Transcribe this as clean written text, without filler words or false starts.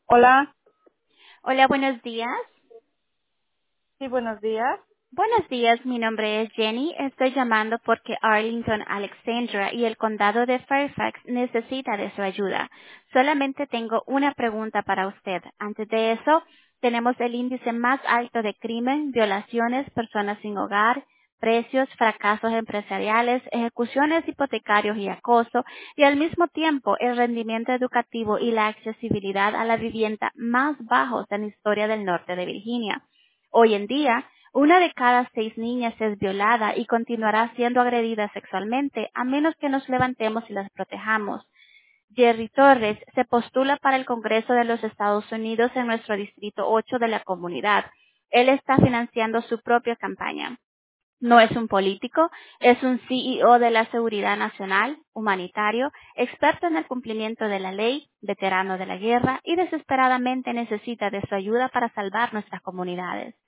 Hola, Hola, buenos días. sí, buenos días. Buenos días, mi nombre es Jenny. Estoy llamando porque Arlington, Alexandra y el condado de Fairfax necesita de su ayuda. Solamente tengo una pregunta para usted. Antes de eso, tenemos el índice más alto de crimen, violaciones, personas sin hogar, precios, fracasos empresariales, ejecuciones hipotecarios y acoso, y al mismo tiempo el rendimiento educativo y la accesibilidad a la vivienda más bajos en la historia del norte de Virginia. Hoy en día, una de cada 6 niñas es violada y continuará siendo agredida sexualmente a menos que nos levantemos y las protejamos. Jerry Torres se postula para el Congreso de los Estados Unidos en nuestro Distrito 8 de la comunidad. Él está financiando su propia campaña. No es un político, es un CEO de la Seguridad Nacional, humanitario, experto en el cumplimiento de la ley, veterano de la guerra y desesperadamente necesita de su ayuda para salvar nuestras comunidades.